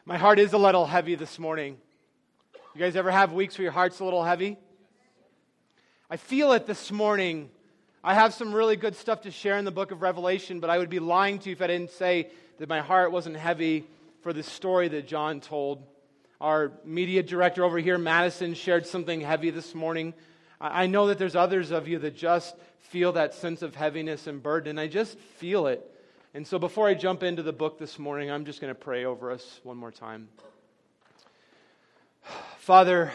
My heart is a little heavy this morning. You guys ever have weeks where your heart's a little heavy? I feel it this morning. I have some really good stuff to share in the book of Revelation, but I would be lying to you if I didn't say that my heart wasn't heavy for the story that John told. Our media director over here, Madison, shared something heavy this morning. I know that there's others of you that just feel that sense of heaviness and burden, and I just feel it. And so before I jump into the book this morning, I'm just going to pray over us one more time. Father,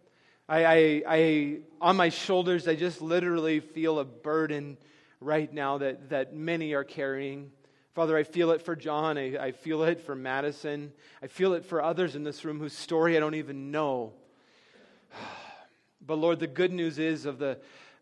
I on my shoulders, I just literally feel a burden right now that many are carrying. Father, I feel it for John. I feel it for Madison. I feel it for others in this room whose story I don't even know. But Lord, the good news is of the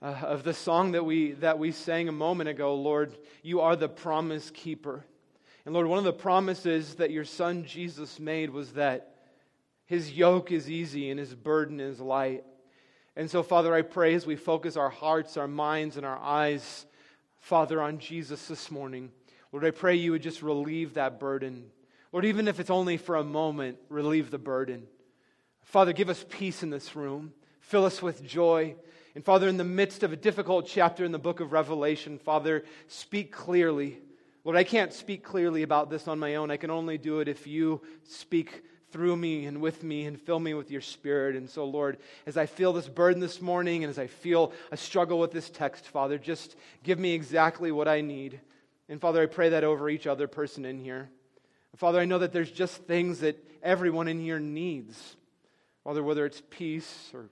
song that we sang a moment ago, Lord, you are the promise keeper. And Lord, one of the promises that your Son Jesus made was that his yoke is easy and his burden is light. And so, Father, I pray as we focus our hearts, our minds, and our eyes, Father, on Jesus this morning, Lord, I pray you would just relieve that burden. Lord, even if it's only for a moment, relieve the burden. Father, give us peace in this room. Fill us with joy. And Father, in the midst of a difficult chapter in the book of Revelation, Father, speak clearly. Lord, I can't speak clearly about this on my own. I can only do it if you speak through me and with me and fill me with your Spirit. And so, Lord, as I feel this burden this morning and as I feel a struggle with this text, Father, just give me exactly what I need. And Father, I pray that over each other person in here. Father, I know that there's just things that everyone in here needs. Father, whether it's peace or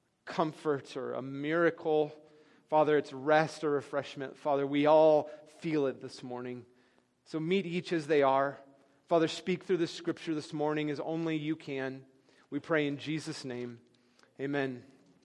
comfort or a miracle, Father, it's rest or refreshment. Father, we all feel it this morning. So meet each as they are. Father, speak through the Scripture this morning as only you can. We pray in Jesus' name. Amen.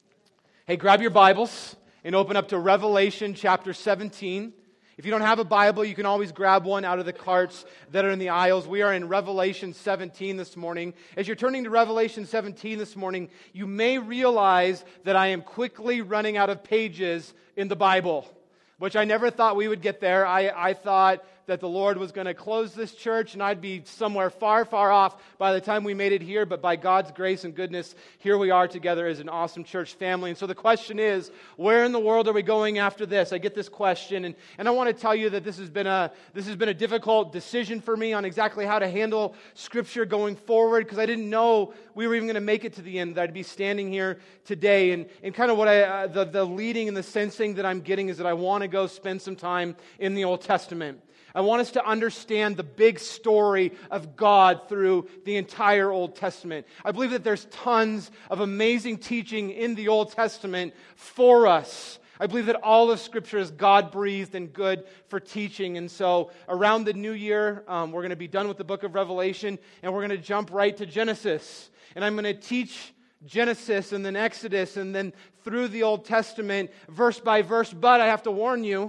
Hey, grab your Bibles and open up to Revelation chapter 17. If you don't have a Bible, you can always grab one out of the carts that are in the aisles. We are in Revelation 17 this morning. As you're turning to Revelation 17 this morning, you may realize that I am quickly running out of pages in the Bible, which I never thought we would get there. I thought that the Lord was going to close this church and I'd be somewhere far, far off by the time we made it here. But by God's grace and goodness, here we are together as an awesome church family. And so the question is, where in the world are we going after this? I get this question, and I want to tell you that this has been a difficult decision for me on exactly how to handle Scripture going forward, because I didn't know we were even going to make it to the end, that I'd be standing here today. And kind of what the leading and the sensing that I'm getting is that I want to go spend some time in the Old Testament. I want us to understand the big story of God through the entire Old Testament. I believe that there's tons of amazing teaching in the Old Testament for us. I believe that all of Scripture is God-breathed and good for teaching. And so around the new year, we're going to be done with the book of Revelation, and we're going to jump right to Genesis. And I'm going to teach Genesis and then Exodus and then through the Old Testament verse by verse. But I have to warn you,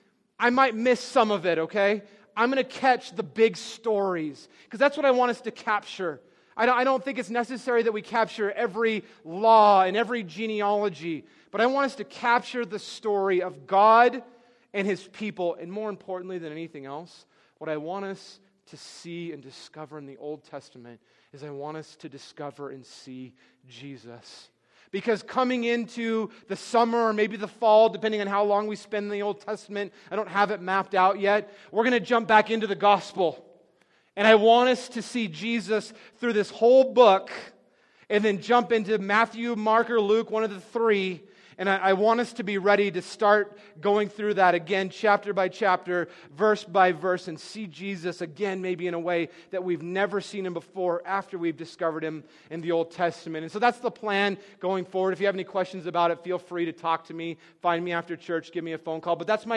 I might miss some of it, okay? I'm going to catch the big stories, because that's what I want us to capture. I don't think it's necessary that we capture every law and every genealogy, but I want us to capture the story of God and His people, and more importantly than anything else, what I want us to see and discover in the Old Testament is I want us to discover and see Jesus. Because coming into the summer or maybe the fall, depending on how long we spend in the Old Testament, I don't have it mapped out yet, we're going to jump back into the gospel. And I want us to see Jesus through this whole book and then jump into Matthew, Mark, or Luke, one of the three. And I want us to be ready to start going through that again, chapter by chapter, verse by verse, and see Jesus again, maybe in a way that we've never seen Him before after we've discovered Him in the Old Testament. And so that's the plan going forward. If you have any questions about it, feel free to talk to me. Find me after church. Give me a phone call. But that's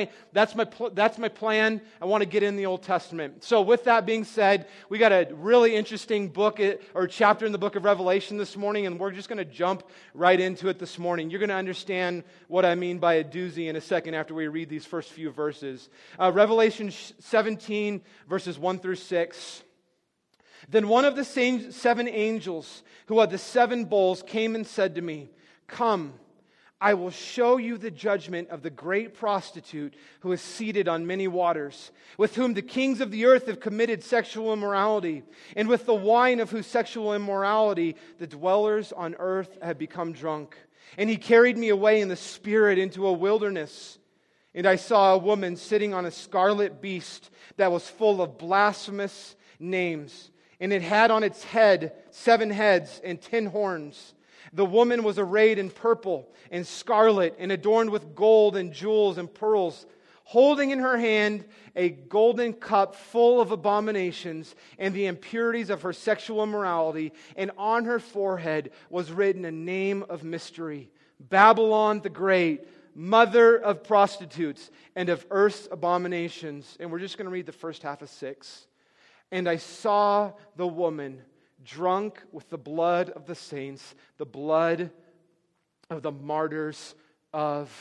my plan. I want to get in the Old Testament. So with that being said, we got a really interesting book or chapter in the book of Revelation this morning, and we're just going to jump right into it this morning. You're going to understand what I mean by a doozy in a second after we read these first few verses. Revelation 17, verses 1 through 6. Then one of the seven angels who had the seven bowls came and said to me, "Come, I will show you the judgment of the great prostitute who is seated on many waters, with whom the kings of the earth have committed sexual immorality, and with the wine of whose sexual immorality the dwellers on earth have become drunk. And he carried me away in the spirit into a wilderness, and I saw a woman sitting on a scarlet beast that was full of blasphemous names, and it had on its head 7 heads and 10 horns. The woman was arrayed in purple and scarlet and adorned with gold and jewels and pearls, holding in her hand a golden cup full of abominations and the impurities of her sexual immorality, and on her forehead was written a name of mystery, Babylon the Great, mother of prostitutes and of earth's abominations. And we're just going to read the first half of 6. And I saw the woman drunk with the blood of the saints, the blood of the martyrs of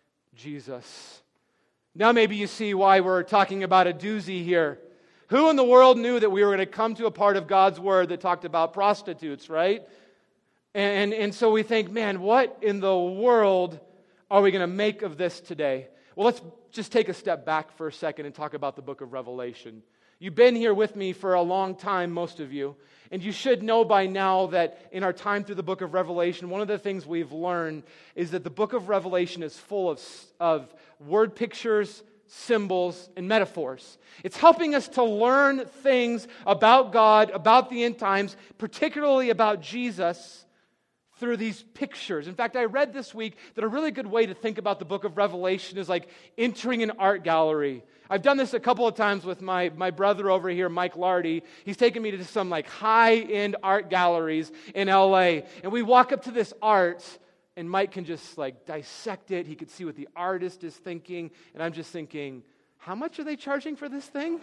Jesus. Now maybe you see why we're talking about a doozy here. Who in the world knew that we were going to come to a part of God's Word that talked about prostitutes, right? And so we think, man, what in the world are we going to make of this today? Well, let's just take a step back for a second and talk about the book of Revelation. You've been here with me for a long time, most of you, and you should know by now that in our time through the book of Revelation, one of the things we've learned is that the book of Revelation is full of word pictures, symbols, and metaphors. It's helping us to learn things about God, about the end times, particularly about Jesus, through these pictures. In fact, I read this week that a really good way to think about the book of Revelation is like entering an art gallery. I've done this a couple of times with my brother over here, Mike Lardy. He's taken me to some like high-end art galleries in LA. And we walk up to this art, and Mike can just like dissect it. He can see what the artist is thinking. And I'm just thinking, how much are they charging for this thing?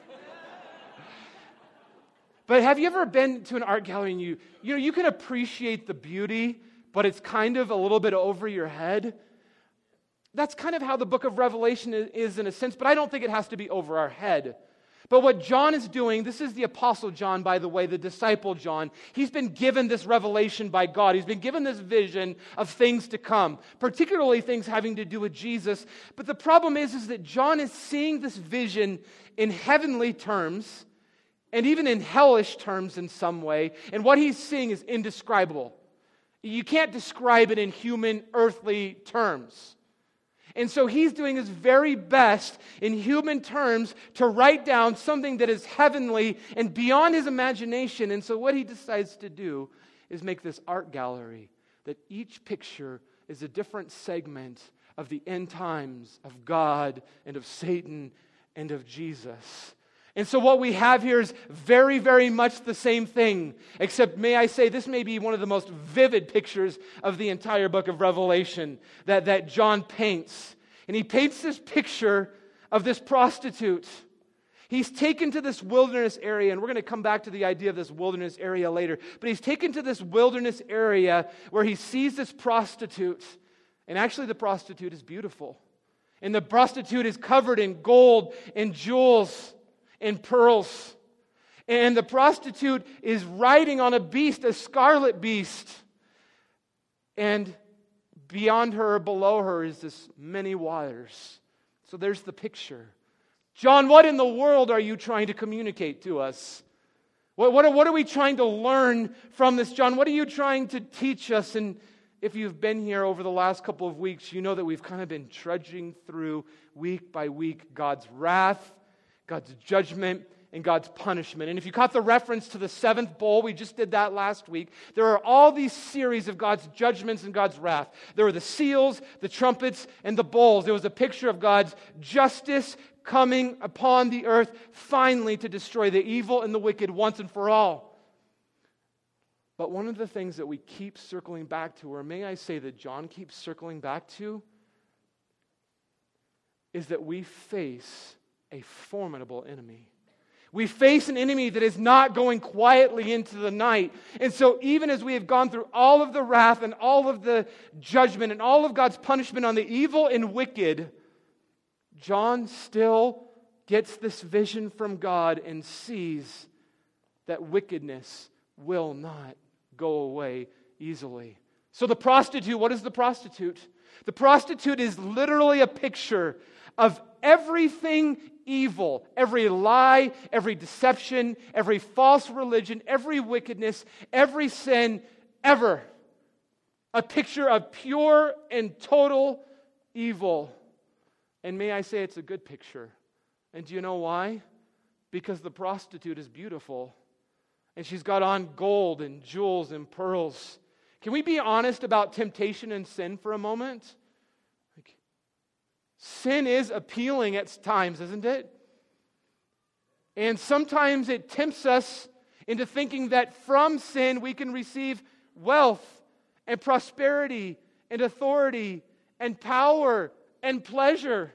But have you ever been to an art gallery and you can appreciate the beauty, but it's kind of a little bit over your head? That's kind of how the book of Revelation is in a sense, but I don't think it has to be over our head. But what John is doing, this is the Apostle John, by the way, the disciple John. He's been given this revelation by God. He's been given this vision of things to come, particularly things having to do with Jesus. But the problem is that John is seeing this vision in heavenly terms, and even in hellish terms in some way, and what he's seeing is indescribable. You can't describe it in human, earthly terms. And so he's doing his very best in human terms to write down something that is heavenly and beyond his imagination. And so what he decides to do is make this art gallery that each picture is a different segment of the end times of God and of Satan and of Jesus. And so what we have here is very, very much the same thing, except may I say this may be one of the most vivid pictures of the entire book of Revelation that John paints. And he paints this picture of this prostitute. He's taken to this wilderness area, and we're going to come back to the idea of this wilderness area later, but he's taken to this wilderness area where he sees this prostitute, and actually the prostitute is beautiful. And the prostitute is covered in gold and jewels and pearls. And the prostitute is riding on a beast, a scarlet beast. And beyond her, below her, is this many waters. So there's the picture. John, what in the world are you trying to communicate to us? What are we trying to learn from this, John? What are you trying to teach us? And if you've been here over the last couple of weeks, you know that we've kind of been trudging through week by week God's wrath, God's judgment, and God's punishment. And if you caught the reference to the 7th bowl, we just did that last week, there are all these series of God's judgments and God's wrath. There were the seals, the trumpets, and the bowls. There was a picture of God's justice coming upon the earth finally to destroy the evil and the wicked once and for all. But one of the things that we keep circling back to, or may I say that John keeps circling back to, is that we face a formidable enemy. We face an enemy that is not going quietly into the night. And so even as we have gone through all of the wrath and all of the judgment and all of God's punishment on the evil and wicked, John still gets this vision from God and sees that wickedness will not go away easily. So the prostitute, what is the prostitute? The prostitute is literally a picture of everything evil, every lie, every deception, every false religion, every wickedness, every sin ever. A picture of pure and total evil. And may I say it's a good picture. And do you know why? Because the prostitute is beautiful. And she's got on gold and jewels and pearls. Can we be honest about temptation and sin for a moment? Sin is appealing at times, isn't it? And sometimes it tempts us into thinking that from sin we can receive wealth and prosperity and authority and power and pleasure.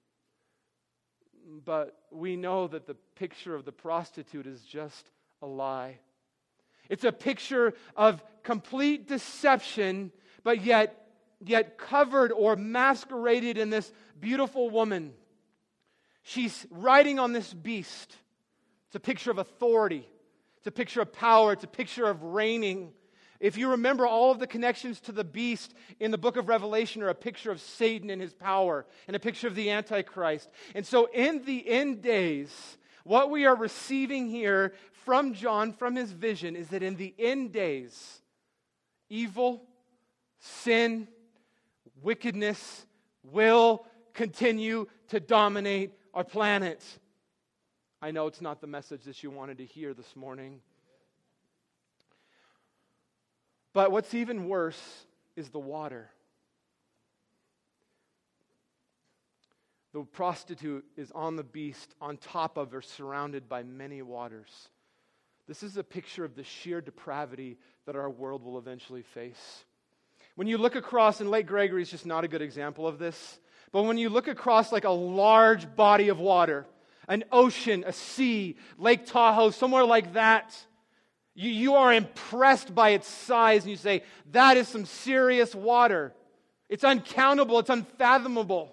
But we know that the picture of the prostitute is just a lie. It's a picture of complete deception, but yet covered or masqueraded in this beautiful woman. She's riding on this beast. It's a picture of authority. It's a picture of power. It's a picture of reigning. If you remember, all of the connections to the beast in the book of Revelation are a picture of Satan and his power, and a picture of the Antichrist. And so in the end days, what we are receiving here from John, from his vision, is that in the end days, evil, sin, wickedness will continue to dominate our planet. I know it's not the message that you wanted to hear this morning. But what's even worse is the water. The prostitute is on the beast, on top of or surrounded by many waters. This is a picture of the sheer depravity that our world will eventually face. When you look across, and Lake Gregory is just not a good example of this, but when you look across like a large body of water, an ocean, a sea, Lake Tahoe, somewhere like that, you are impressed by its size and you say, that is some serious water. It's uncountable, it's unfathomable.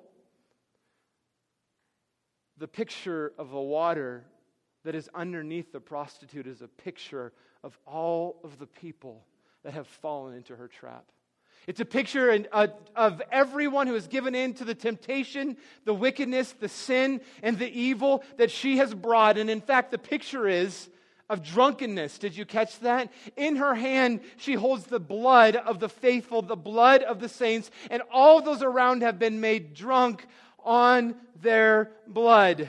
The picture of the water that is underneath the prostitute is a picture of all of the people that have fallen into her trap. It's a picture of everyone who has given in to the temptation, the wickedness, the sin, and the evil that she has brought. And in fact, the picture is of drunkenness. Did you catch that? In her hand, she holds the blood of the faithful, the blood of the saints, and all those around have been made drunk on their blood.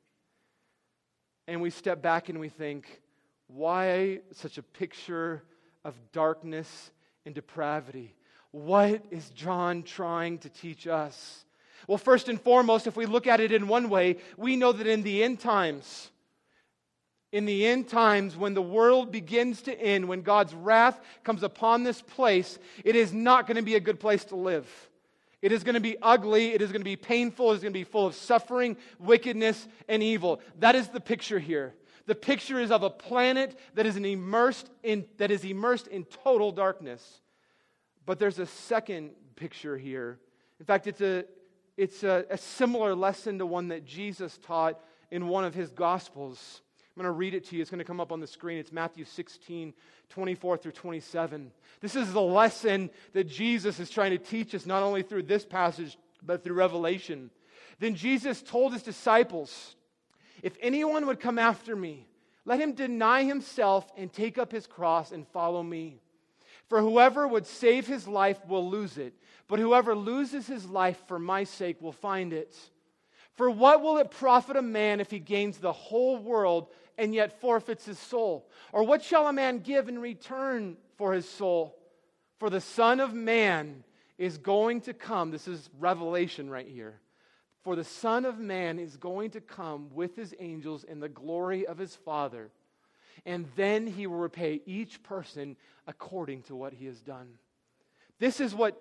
And we step back and we think, why such a picture of darkness and depravity? What is John trying to teach us? Well, first and foremost, if we look at it in one way, we know that in the end times, when the world begins to end, when God's wrath comes upon this place, it is not going to be a good place to live. It is going to be ugly, it is going to be painful, it is going to be full of suffering, wickedness, and evil. That is the picture here. The picture is of a planet that is immersed in total darkness. But there's a second picture here. In fact, it's a similar lesson to one that Jesus taught in one of his Gospels. I'm going to read it to you. It's going to come up on the screen. It's Matthew 16, 24 through 27. This is the lesson that Jesus is trying to teach us, not only through this passage, but through Revelation. Then Jesus told his disciples, "If anyone would come after me, let him deny himself and take up his cross and follow me. For whoever would save his life will lose it, but whoever loses his life for my sake will find it. For what will it profit a man if he gains the whole world and yet forfeits his soul? Or what shall a man give in return for his soul? For the Son of Man is going to come." This is Revelation right here. "For the Son of Man is going to come with his angels in the glory of his Father. And then he will repay each person according to what he has done." This is what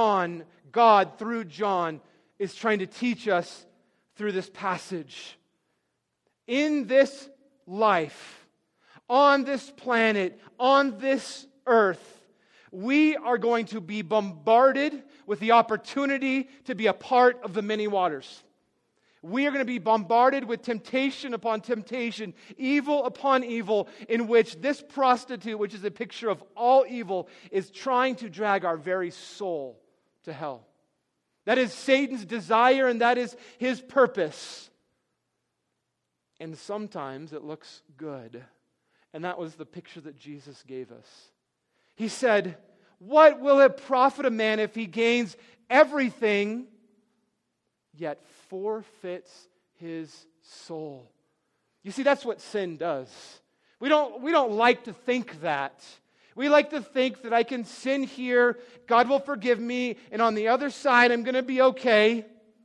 God through John, is trying to teach us through this passage. In this life, on this planet, on this earth, we are going to be bombarded with the opportunity to be a part of the many waters. We are going to be bombarded with temptation upon temptation, evil upon evil, in which this prostitute, which is a picture of all evil, is trying to drag our very soul to hell. That is Satan's desire, and that is his purpose. And sometimes it looks good. And that was the picture that Jesus gave us. He said, "What will it profit a man if he gains everything, yet forfeits his soul?" You see, that's what sin does. We don't like to think that. We like to think that I can sin here, God will forgive me, and on the other side I'm going to be okay.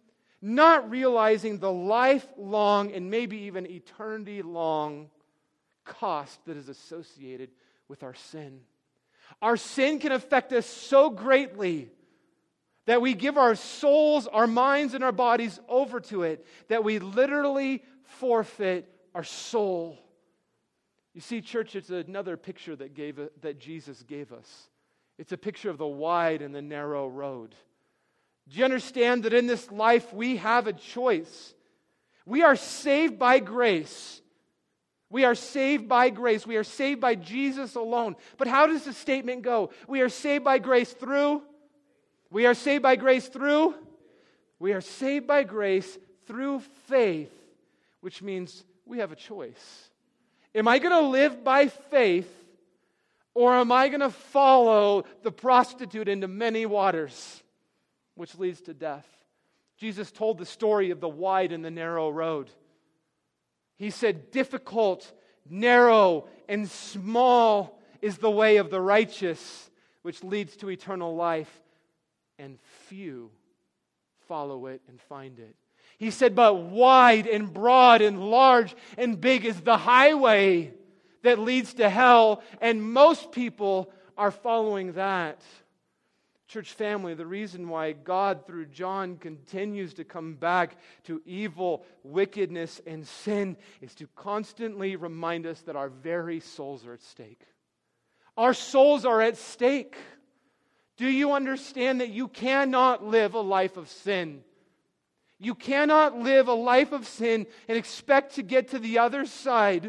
Not realizing the lifelong and maybe even eternity-long cost that is associated with our sin. Our sin can affect us so greatly that we give our souls, our minds, and our bodies over to it, that we literally forfeit our soul. You see, church, it's another picture that Jesus gave us. It's a picture of the wide and the narrow road. Do you understand that in this life we have a choice? We are saved by grace. We are saved by grace. We are saved by Jesus alone. But how does the statement go? We are saved by grace through? We are saved by grace through? We are saved by grace through faith, which means we have a choice. Am I going to live by faith, or am I going to follow the prostitute into many waters, which leads to death? Jesus told the story of the wide and the narrow road. He said, "Difficult, narrow, and small is the way of the righteous, which leads to eternal life, and few follow it and find it." He said, "But wide and broad and large and big is the highway that leads to hell, and most people are following that." Church family, the reason why God through John continues to come back to evil, wickedness, and sin is to constantly remind us that our very souls are at stake. Our souls are at stake. Do you understand that you cannot live a life of sin? You cannot live a life of sin and expect to get to the other side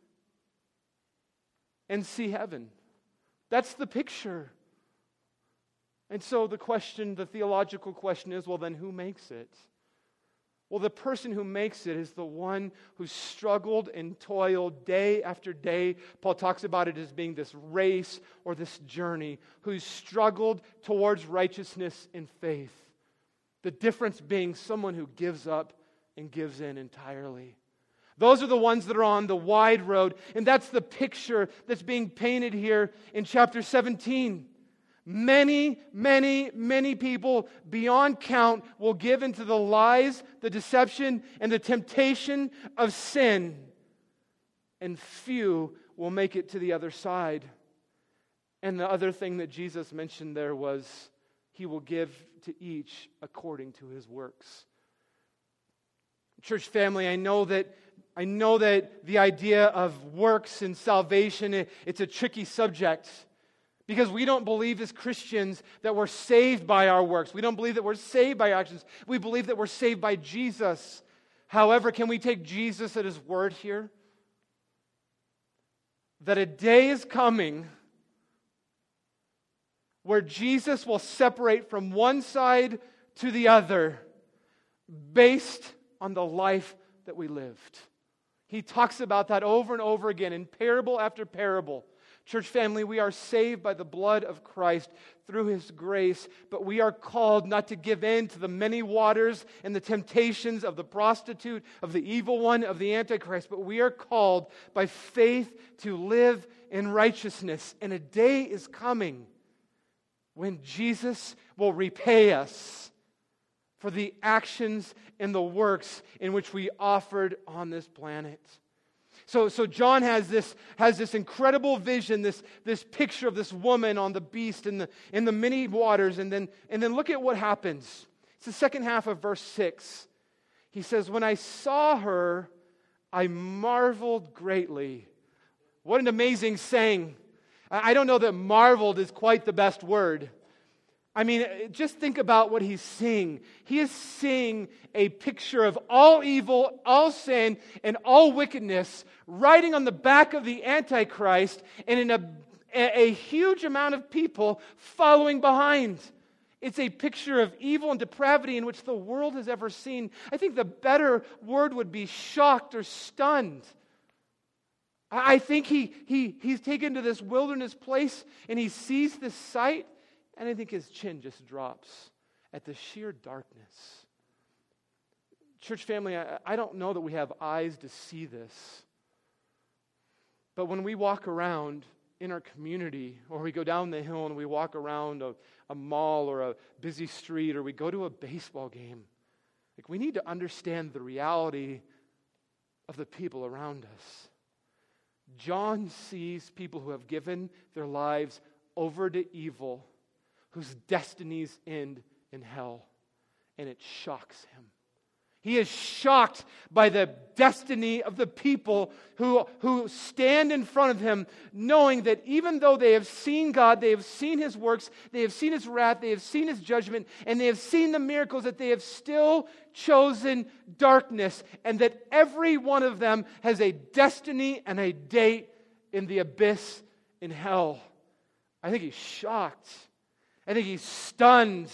and see heaven. That's the picture. And so the theological question is, well, then who makes it? Well, the person who makes it is the one who struggled and toiled day after day. Paul talks about it as being this race or this journey, who struggled towards righteousness and faith. The difference being someone who gives up and gives in entirely. Those are the ones that are on the wide road, and that's the picture that's being painted here in chapter 17. Many, many, many people beyond count will give into the lies, the deception, and the temptation of sin, and few will make it to the other side. And the other thing that Jesus mentioned there was He will give to each according to his works. Church family, I know that the idea of works and salvation, it's a tricky subject. Because we don't believe as Christians that we're saved by our works. We don't believe that we're saved by our actions. We believe that we're saved by Jesus. However, can we take Jesus at His word here? That a day is coming where Jesus will separate from one side to the other based on the life that we lived. He talks about that over and over again in parable after parable. Church family, we are saved by the blood of Christ through His grace, but we are called not to give in to the many waters and the temptations of the prostitute, of the evil one, of the Antichrist, but we are called by faith to live in righteousness. And a day is coming when Jesus will repay us for the actions and the works in which we offered on this planet. So John has this incredible vision, this picture of this woman on the beast in the many waters, and then look at what happens. It's the second half of verse 6. He says, "When I saw her, I marveled greatly." What an amazing saying. I don't know that marveled is quite the best word. I mean, just think about what he's seeing. He is seeing a picture of all evil, all sin, and all wickedness riding on the back of the Antichrist, and in a huge amount of people following behind. It's a picture of evil and depravity in which the world has ever seen. I think the better word would be shocked or stunned. I think he's taken to this wilderness place and he sees this sight, and I think his chin just drops at the sheer darkness. Church family, I don't know that we have eyes to see this. But when we walk around in our community, or we go down the hill and we walk around a mall or a busy street, or we go to a baseball game, like, we need to understand the reality of the people around us. John sees people who have given their lives over to evil, whose destinies end in hell, and it shocks him. He is shocked by the destiny of the people who stand in front of him, knowing that even though they have seen God, they have seen His works, they have seen His wrath, they have seen His judgment, and they have seen the miracles, that they have still chosen darkness, and that every one of them has a destiny and a date in the abyss in hell. I think he's shocked. I think he's stunned.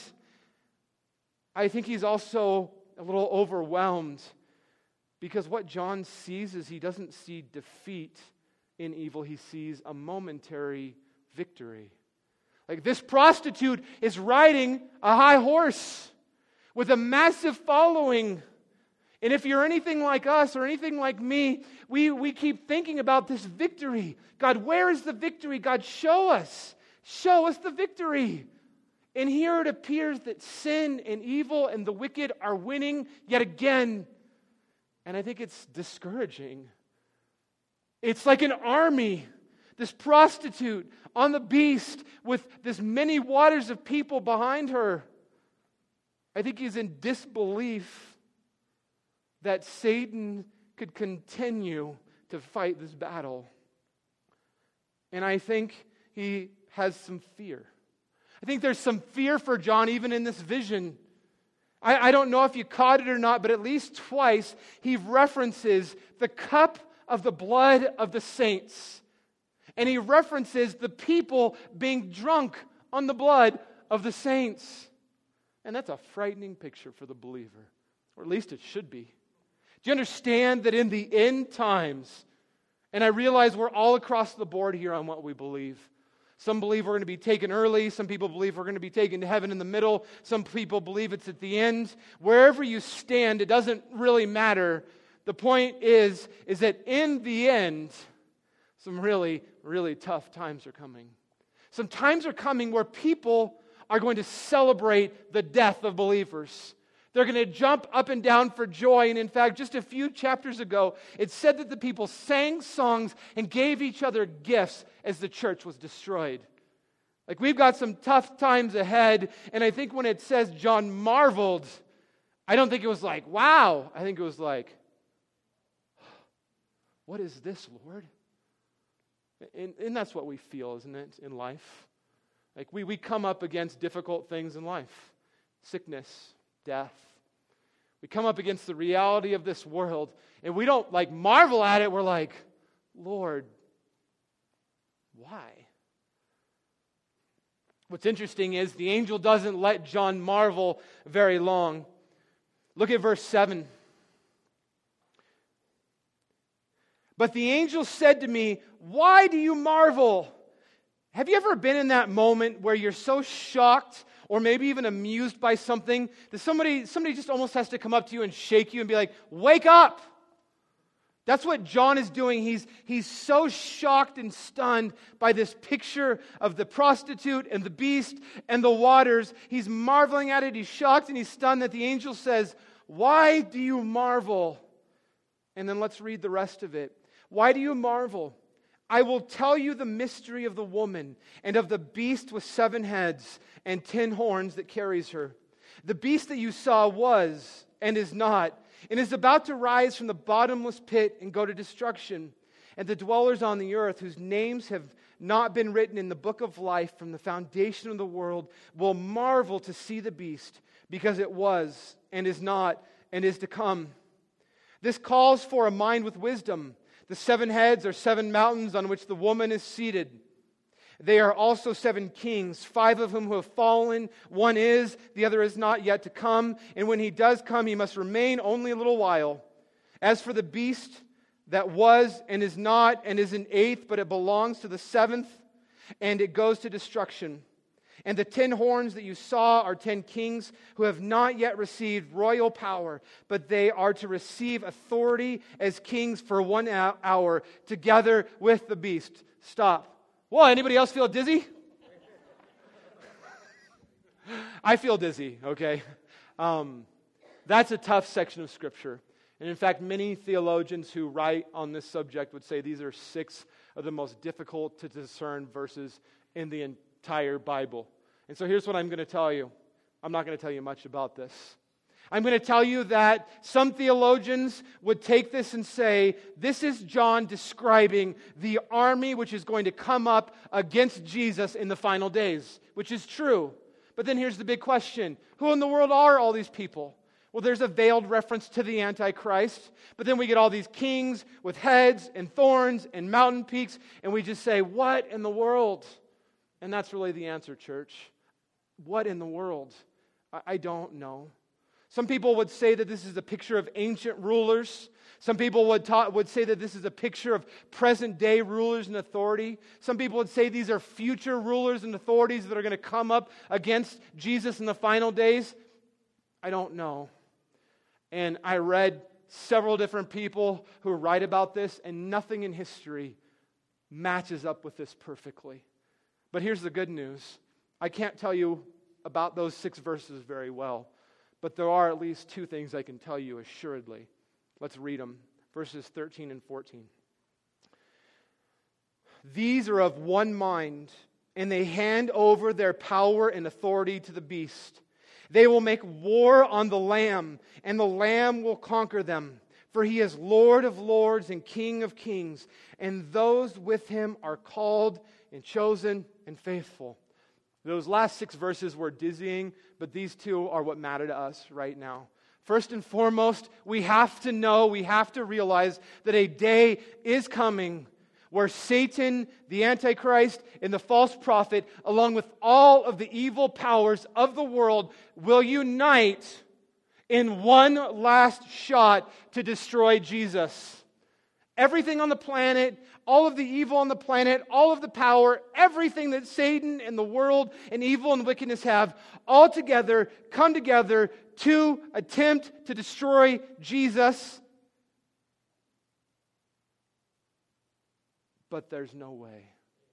I think he's also a little overwhelmed, because what John sees is he doesn't see defeat in evil. He sees a momentary victory. Like, this prostitute is riding a high horse with a massive following. And if you're anything like us or anything like me, we keep thinking about this victory. God, where is the victory? God, show us. Show us the victory. And here it appears that sin and evil and the wicked are winning yet again. And I think it's discouraging. It's like an army, this prostitute on the beast with this many waters of people behind her. I think he's in disbelief that Satan could continue to fight this battle. And I think he has some fear. I think there's some fear for John even in this vision. I don't know if you caught it or not, but at least twice he references the cup of the blood of the saints. And he references the people being drunk on the blood of the saints. And that's a frightening picture for the believer, or at least it should be. Do you understand that in the end times, and I realize we're all across the board here on what we believe. Some believe we're going to be taken early. Some people believe we're going to be taken to heaven in the middle. Some people believe it's at the end. Wherever you stand, it doesn't really matter. The point is that in the end, some really, really tough times are coming. Some times are coming where people are going to celebrate the death of believers. They're going to jump up and down for joy. And in fact, just a few chapters ago, it said that the people sang songs and gave each other gifts as the church was destroyed. Like, we've got some tough times ahead. And I think when it says John marveled, I don't think it was like, wow. I think it was like, what is this, Lord? And that's what we feel, isn't it, in life? Like, we come up against difficult things in life. Sickness, death. We come up against the reality of this world, and we don't like marvel at it. We're like, Lord, why? What's interesting is the angel doesn't let John marvel very long. Look at verse 7. But the angel said to me, why do you marvel? Have you ever been in that moment where you're so shocked or maybe even amused by something that somebody just almost has to come up to you and shake you and be like, wake up? That's what John is doing. He's so shocked and stunned by this picture of the prostitute and the beast and the waters. He's marveling at it. He's shocked and he's stunned that the angel says, why do you marvel? And then let's read the rest of it. Why do you marvel? I will tell you the mystery of the woman and of the beast with 7 heads and 10 horns that carries her. The beast that you saw was and is not, and is about to rise from the bottomless pit and go to destruction. And the dwellers on the earth, whose names have not been written in the book of life from the foundation of the world will marvel to see the beast, because it was, and is not, and is to come. This calls for a mind with wisdom. The 7 heads are 7 mountains on which the woman is seated. They are also 7 kings, 5 of whom who have fallen. One is, the other is not yet to come. And when he does come, he must remain only a little while. As for the beast that was and is not and is an 8th, but it belongs to the 7th, and it goes to destruction. And the 10 horns that you saw are 10 kings who have not yet received royal power, but they are to receive authority as kings for 1 hour together with the beast. Stop. Whoa, anybody else feel dizzy? I feel dizzy, okay? That's a tough section of Scripture. And in fact, many theologians who write on this subject would say these are 6 of the most difficult to discern verses in the entire Bible. And so here's what I'm going to tell you. I'm not going to tell you much about this. I'm going to tell you that some theologians would take this and say, this is John describing the army which is going to come up against Jesus in the final days, which is true. But then here's the big question. Who in the world are all these people? Well, there's a veiled reference to the Antichrist, but then we get all these kings with heads and thorns and mountain peaks, and we just say, what in the world? And that's really the answer, church. What in the world? I don't know. Some people would say that this is a picture of ancient rulers. Some people would say that this is a picture of present-day rulers and authority. Some people would say these are future rulers and authorities that are going to come up against Jesus in the final days. I don't know. And I read several different people who write about this, and nothing in history matches up with this perfectly. But here's the good news. I can't tell you about those 6 verses very well, but there are at least 2 things I can tell you assuredly. Let's read them. Verses 13 and 14. These are of one mind, and they hand over their power and authority to the beast. They will make war on the Lamb, and the Lamb will conquer them. For he is Lord of lords and King of kings, and those with him are called and chosen and faithful. Those last 6 verses were dizzying, but these 2 are what matter to us right now. First and foremost, we have to know, we have to realize that a day is coming where Satan, the Antichrist, and the false prophet, along with all of the evil powers of the world, will unite in one last shot to destroy Jesus. Everything on the planet, all of the evil on the planet, all of the power, everything that Satan and the world and evil and wickedness have, all together, come together to attempt to destroy Jesus. But there's no way.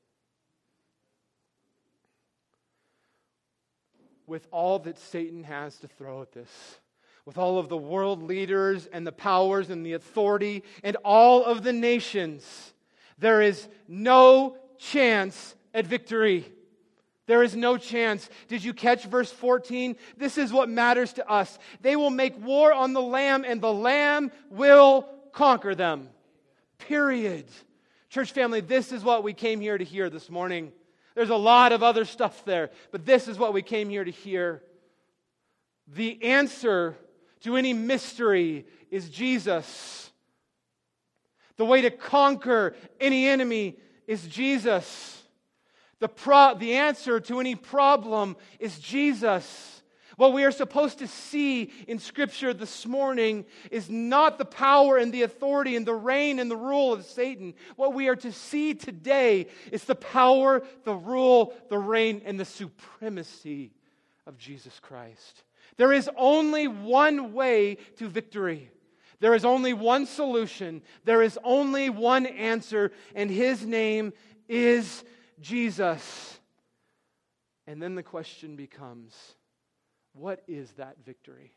With all that Satan has to throw at this, with all of the world leaders and the powers and the authority and all of the nations, there is no chance at victory. There is no chance. Did you catch verse 14? This is what matters to us. They will make war on the Lamb, and the Lamb will conquer them. Period. Church family, this is what we came here to hear this morning. There's a lot of other stuff there, but this is what we came here to hear. The answer to any mystery is Jesus. The way to conquer any enemy is Jesus. The answer to any problem is Jesus. What we are supposed to see in Scripture this morning is not the power and the authority and the reign and the rule of Satan. What we are to see today is the power, the rule, the reign, and the supremacy of Jesus Christ. There is only one way to victory. There is only one solution. There is only one answer, and His name is Jesus. And then the question becomes, what is that victory?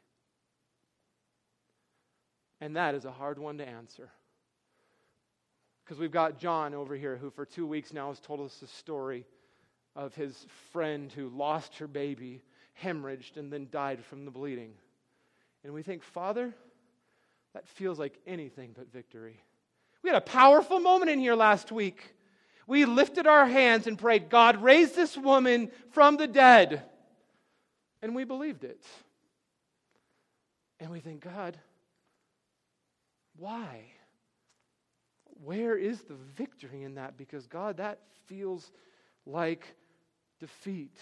And that is a hard one to answer. Because we've got John over here who for 2 weeks now has told us the story of his friend who lost her baby, hemorrhaged, and then died from the bleeding. And we think, Father, that feels like anything but victory. We had a powerful moment in here last week. We lifted our hands and prayed, God, raise this woman from the dead. And we believed it. And we think, God, why? Where is the victory in that? Because, God, that feels like defeat.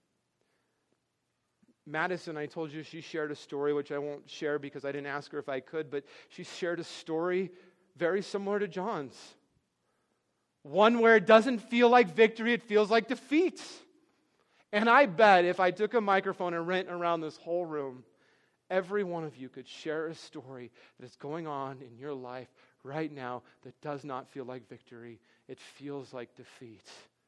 Madison, I told you, she shared a story, which I won't share because I didn't ask her if I could, but she shared a story very similar to John's. One where it doesn't feel like victory, it feels like defeat. And I bet if I took a microphone and went around this whole room, every one of you could share a story that is going on in your life right now that does not feel like victory. It feels like defeat.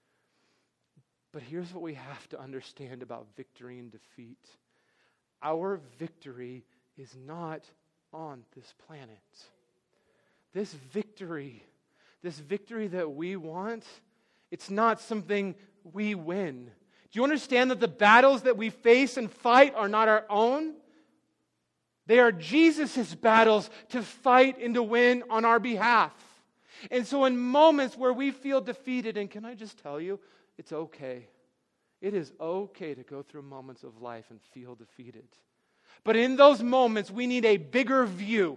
But here's what we have to understand about victory and defeat. Our victory is not on this planet. This victory that we want, it's not something we win. Do you understand that the battles that we face and fight are not our own? They are Jesus' battles to fight and to win on our behalf. And so in moments where we feel defeated, and can I just tell you, it's okay. It is okay to go through moments of life and feel defeated. But in those moments, we need a bigger view.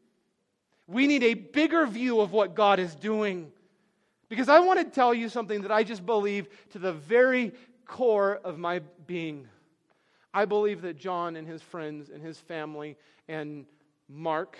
We need a bigger view of what God is doing. Because I want to tell you something that I just believe to the very core of my being. I believe that John and his friends and his family and Mark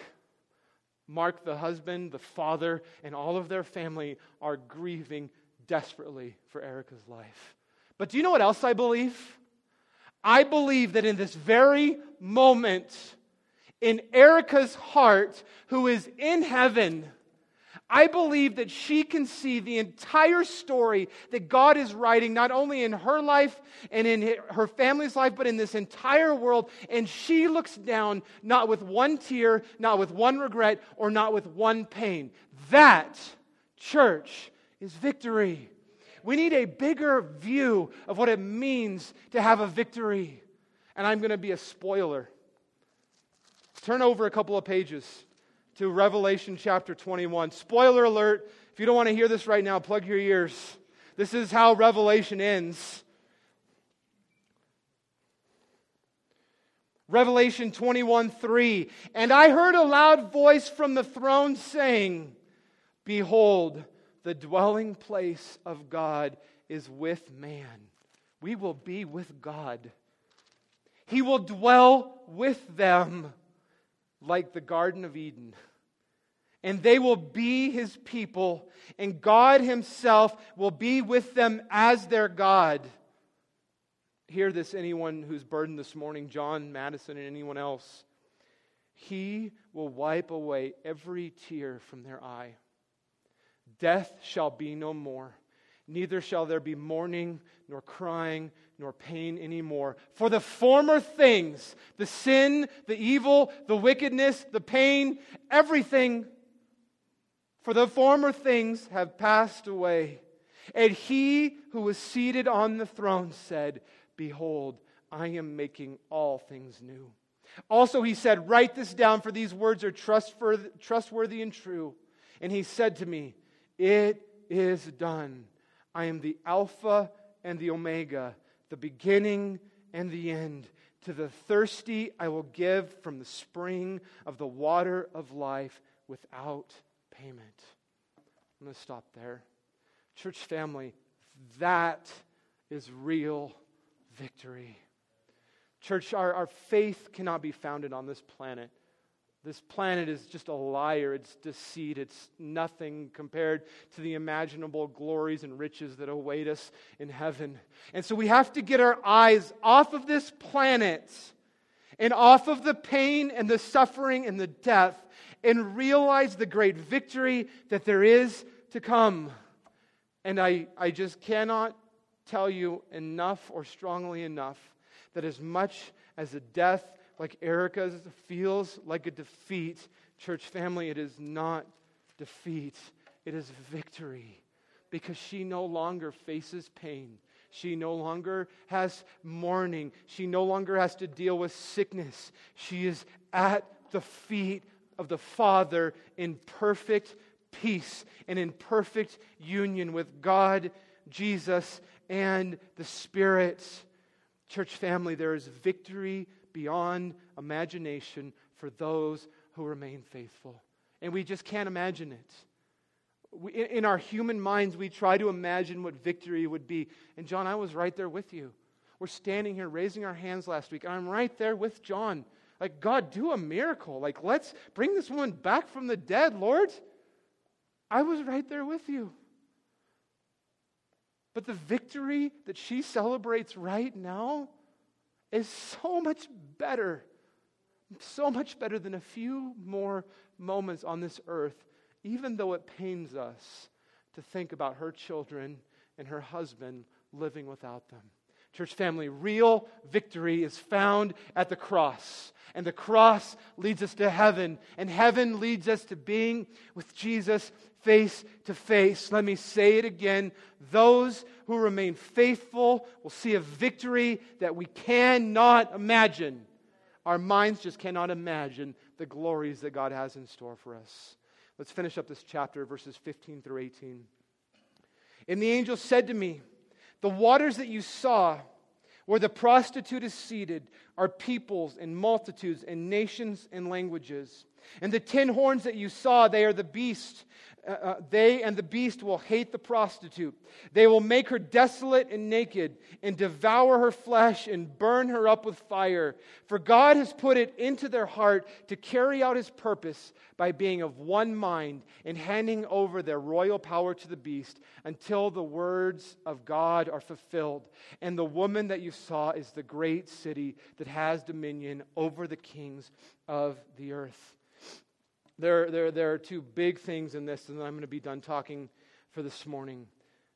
the husband, the father, and all of their family are grieving desperately for Erica's life. But do you know what else I believe? I believe that in this very moment, in Erica's heart, who is in heaven, I believe that she can see the entire story that God is writing, not only in her life and in her family's life, but in this entire world. And she looks down, not with one tear, not with one regret, or not with one pain. That, church, is victory. We need a bigger view of what it means to have a victory. And I'm going to be a spoiler. Turn over a couple of pages to Revelation chapter 21. Spoiler alert, if you don't want to hear this right now, plug your ears. This is how Revelation ends. Revelation 21:3. And I heard a loud voice from the throne saying, Behold, the dwelling place of God is with man. We will be with God. He will dwell with them like the Garden of Eden. And they will be His people, and God Himself will be with them as their God. Hear this, anyone who's burdened this morning, John, Madison, and anyone else. He will wipe away every tear from their eye. Death shall be no more. Neither shall there be mourning, nor crying, nor pain anymore. For the former things, the sin, the evil, the wickedness, the pain, everything, for the former things have passed away. And He who was seated on the throne said, Behold, I am making all things new. Also He said, Write this down, for these words are trustworthy and true. And He said to me, It is done. I am the Alpha and the Omega, the beginning and the end. To the thirsty I will give from the spring of the water of life without payment. I'm going to stop there. Church family, that is real victory. Church, our faith cannot be founded on this planet. This planet is just a liar. It's deceit. It's nothing compared to the imaginable glories and riches that await us in heaven. And so we have to get our eyes off of this planet and off of the pain and the suffering and the death and realize the great victory that there is to come. And I just cannot tell you enough or strongly enough that as much as a death like Erica's feels like a defeat, church family, it is not defeat. It is victory. Because she no longer faces pain. She no longer has mourning. She no longer has to deal with sickness. She is at the feet of the Father in perfect peace and in perfect union with God, Jesus, and the Spirit. Church family, there is victory beyond imagination for those who remain faithful. And we just can't imagine it. In our human minds, we try to imagine what victory would be. And John, I was right there with you. We're standing here raising our hands last week, and I'm right there with John. Like, God, do a miracle. Like, let's bring this woman back from the dead, Lord. I was right there with you. But the victory that she celebrates right now is so much better than a few more moments on this earth, even though it pains us to think about her children and her husband living without them. Church family, real victory is found at the cross. And the cross leads us to heaven. And heaven leads us to being with Jesus face to face. Let me say it again. Those who remain faithful will see a victory that we cannot imagine. Our minds just cannot imagine the glories that God has in store for us. Let's finish up this chapter, verses 15 through 18. And the angel said to me, the waters that you saw, where the prostitute is seated, are peoples and multitudes and nations and languages. And the 10 horns that you saw, they are the beast. They and the beast will hate the prostitute. They will make her desolate and naked, and devour her flesh and burn her up with fire. For God has put it into their heart to carry out His purpose by being of one mind and handing over their royal power to the beast until the words of God are fulfilled. And the woman that you saw is the great city that has dominion over the kings of the earth. There are two big things in this, and then I'm going to be done talking for this morning.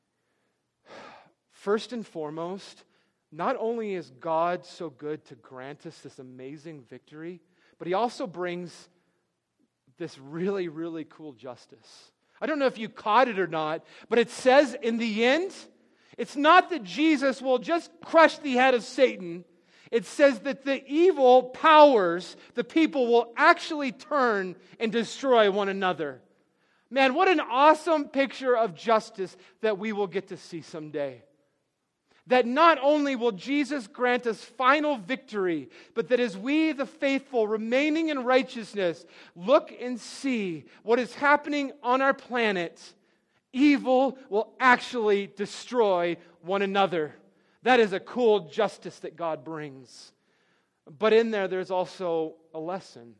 First and foremost, not only is God so good to grant us this amazing victory, but He also brings this really, really cool justice. I don't know if you caught it or not, but it says in the end, it's not that Jesus will just crush the head of Satan. It says that the evil powers, the people, will actually turn and destroy one another. Man, what an awesome picture of justice that we will get to see someday. That not only will Jesus grant us final victory, but that as we, the faithful, remaining in righteousness, look and see what is happening on our planet, evil will actually destroy one another. That is a cool justice that God brings. But in there's also a lesson.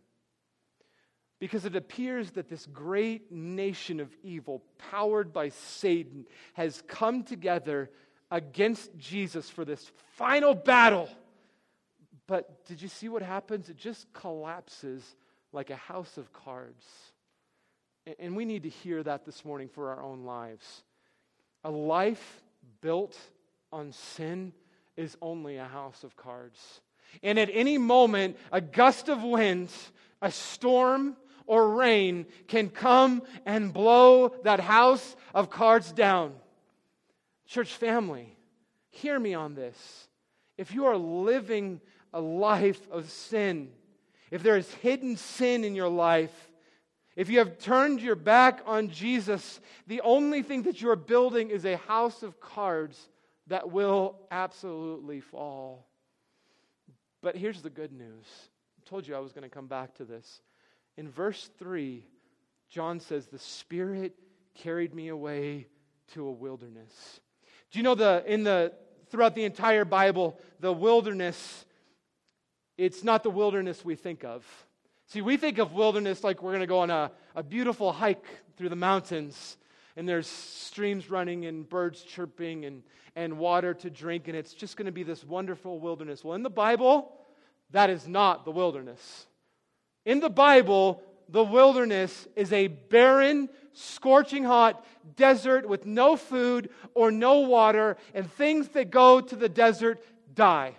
Because it appears that this great nation of evil, powered by Satan, has come together against Jesus for this final battle. But did you see what happens? It just collapses like a house of cards. And we need to hear that this morning for our own lives. A life built on sin is only a house of cards. And at any moment, a gust of wind, a storm, or rain can come and blow that house of cards down. Church family, hear me on this. If you are living a life of sin, if there is hidden sin in your life, if you have turned your back on Jesus, the only thing that you are building is a house of cards that will absolutely fall. But here's the good news. I told you I was going to come back to this. In verse 3, John says, the Spirit carried me away to a wilderness. Do you know throughout the entire Bible, the wilderness, it's not the wilderness we think of. See, we think of wilderness like we're going to go on a beautiful hike through the mountains, and there's streams running and birds chirping and water to drink, and it's just going to be this wonderful wilderness. Well, in the Bible, that is not the wilderness. In the Bible, the wilderness is a barren, scorching hot desert with no food or no water, and things that go to the desert die.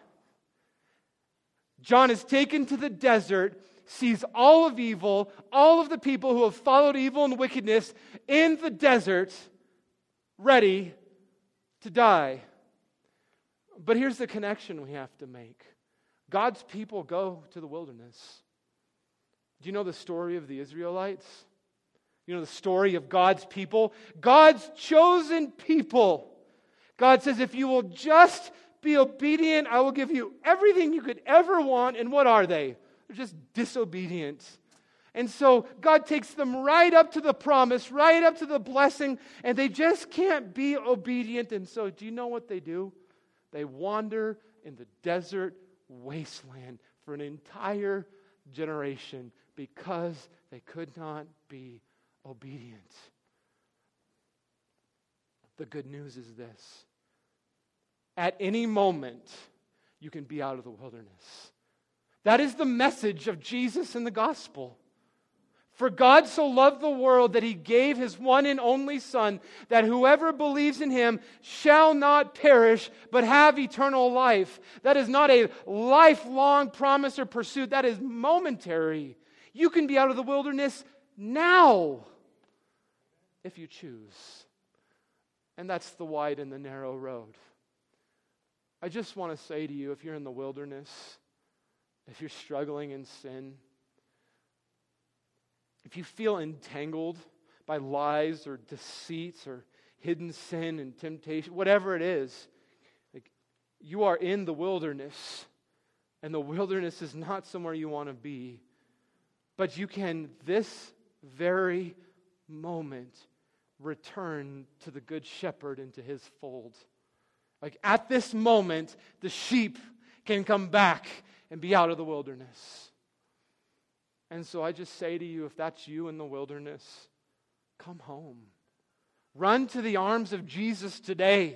John is taken to the desert, sees all of evil, all of the people who have followed evil and wickedness in the desert, ready to die. But here's the connection we have to make. God's people go to the wilderness. Do you know the story of the Israelites? You know the story of God's people? God's chosen people. God says, if you will just be obedient, I will give you everything you could ever want. And what are they? They're just disobedient. And so God takes them right up to the promise, right up to the blessing, and they just can't be obedient. And so do you know what they do? They wander in the desert wasteland for an entire generation because they could not be obedient. The good news is this. At any moment, you can be out of the wilderness. That is the message of Jesus in the gospel. For God so loved the world that He gave His one and only Son, that whoever believes in Him shall not perish, but have eternal life. That is not a lifelong promise or pursuit. That is momentary. You can be out of the wilderness now, if you choose. And that's the wide and the narrow road. I just want to say to you, if you're in the wilderness, if you're struggling in sin, if you feel entangled by lies or deceits or hidden sin and temptation, whatever it is, like, you are in the wilderness, and the wilderness is not somewhere you want to be. But you can, this very moment, return to the Good Shepherd and to His fold. Like at this moment, the sheep can come back and be out of the wilderness. And so I just say to you, if that's you in the wilderness, come home. Run to the arms of Jesus today.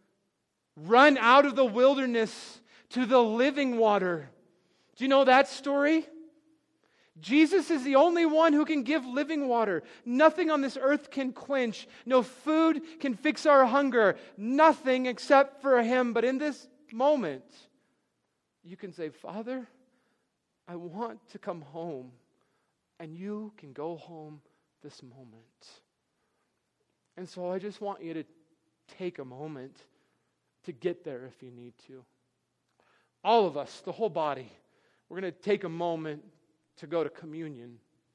Run out of the wilderness to the living water. Do you know that story? Jesus is the only one who can give living water. Nothing on this earth can quench. No food can fix our hunger. Nothing except for Him. But in this moment, you can say, Father, I want to come home. And you can go home this moment. And so I just want you to take a moment to get there if you need to. All of us, the whole body, we're going to take a moment to go to communion.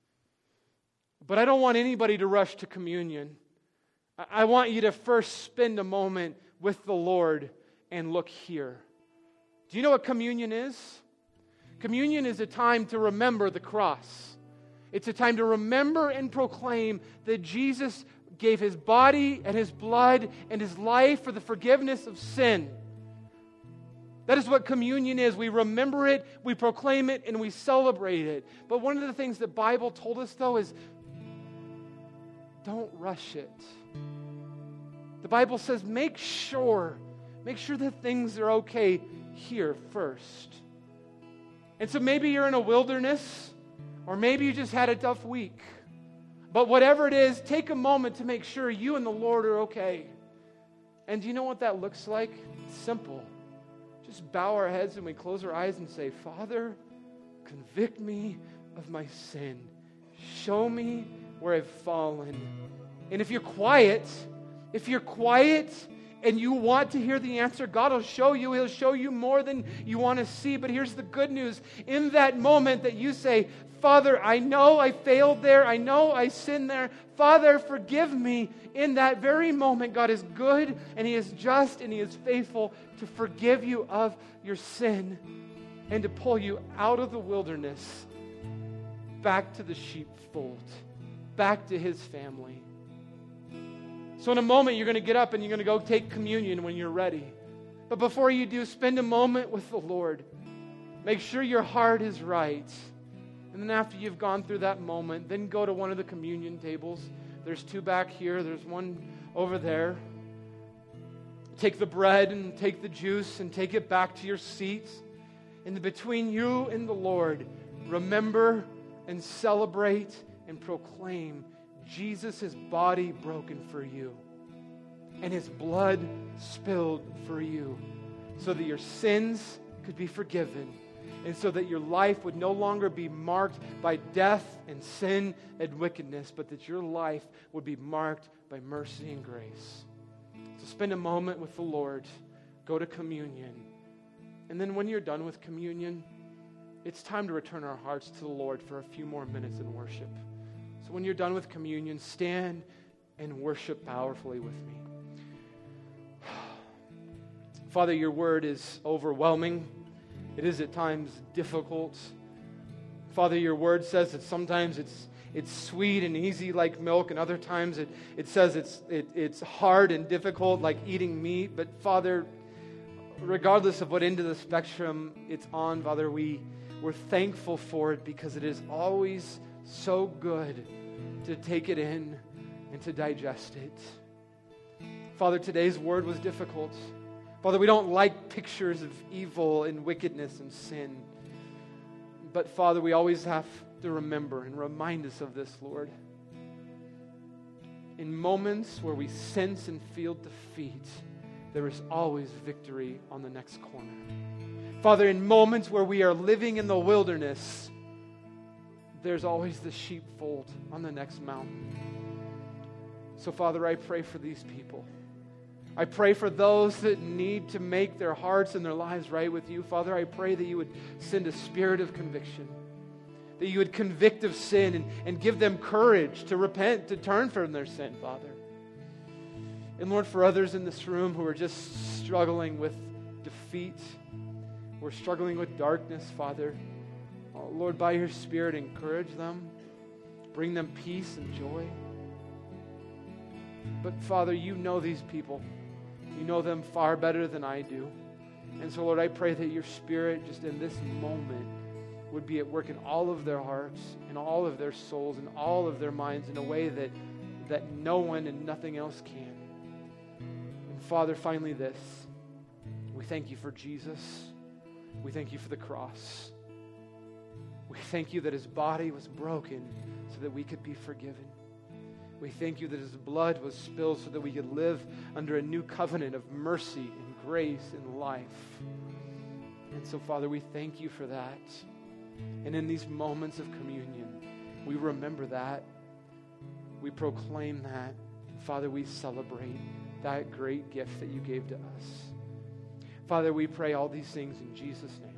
But I don't want anybody to rush to communion. I want you to first spend a moment with the Lord and look here. Do you know what communion is? Communion is a time to remember the cross. It's a time to remember and proclaim that Jesus gave His body and His blood and His life for the forgiveness of sin. That is what communion is. We remember it, we proclaim it, and we celebrate it. But one of the things the Bible told us, though, is don't rush it. The Bible says make sure that things are okay here first. And so maybe you're in a wilderness, or maybe you just had a tough week. But whatever it is, take a moment to make sure you and the Lord are okay. And do you know what that looks like? It's simple. Just bow our heads and we close our eyes and say, Father, convict me of my sin. Show me where I've fallen. And if you're quiet and you want to hear the answer, God will show you. He'll show you more than you want to see. But here's the good news. In that moment that you say, Father, I know I failed there. I know I sinned there. Father, forgive me. In that very moment, God is good and He is just and He is faithful to forgive you of your sin and to pull you out of the wilderness back to the sheepfold, back to His family. So in a moment, you're going to get up and you're going to go take communion when you're ready. But before you do, spend a moment with the Lord. Make sure your heart is right. And then after you've gone through that moment, then go to one of the communion tables. There's 2 back here. There's one over there. Take the bread and take the juice and take it back to your seats. And between you and the Lord, remember and celebrate and proclaim Jesus' body broken for you and His blood spilled for you so that your sins could be forgiven and so that your life would no longer be marked by death and sin and wickedness, but that your life would be marked by mercy and grace. So spend a moment with the Lord. Go to communion. And then when you're done with communion, it's time to return our hearts to the Lord for a few more minutes in worship. So So when you're done with communion, stand and worship powerfully with me. Father, your word is overwhelming. It is at times difficult. Father, your word says that sometimes it's sweet and easy like milk, and other times it says it's hard and difficult like eating meat. But Father, regardless of what end of the spectrum it's on, Father, we're thankful for it because it is always so good to take it in and to digest it. Father, today's word was difficult. Father, we don't like pictures of evil and wickedness and sin. But Father, we always have to remember and remind us of this, Lord. In moments where we sense and feel defeat, there is always victory on the next corner. Father, in moments where we are living in the wilderness, there's always the sheepfold on the next mountain. So, Father, I pray for these people. I pray for those that need to make their hearts and their lives right with you. Father, I pray that you would send a spirit of conviction, that you would convict of sin and give them courage to repent, to turn from their sin, Father. And Lord, for others in this room who are just struggling with defeat, who are struggling with darkness, Father, oh, Lord, by your Spirit, encourage them, bring them peace and joy. But Father, you know these people. You know them far better than I do. And so, Lord, I pray that your Spirit just in this moment would be at work in all of their hearts, in all of their souls, in all of their minds in a way that no one and nothing else can. And Father, finally this. We thank you for Jesus. We thank you for the cross. We thank you that his body was broken so that we could be forgiven. We thank you that his blood was spilled so that we could live under a new covenant of mercy and grace and life. And so, Father, we thank you for that. And in these moments of communion, we remember that. We proclaim that. And Father, we celebrate that great gift that you gave to us. Father, we pray all these things in Jesus' name.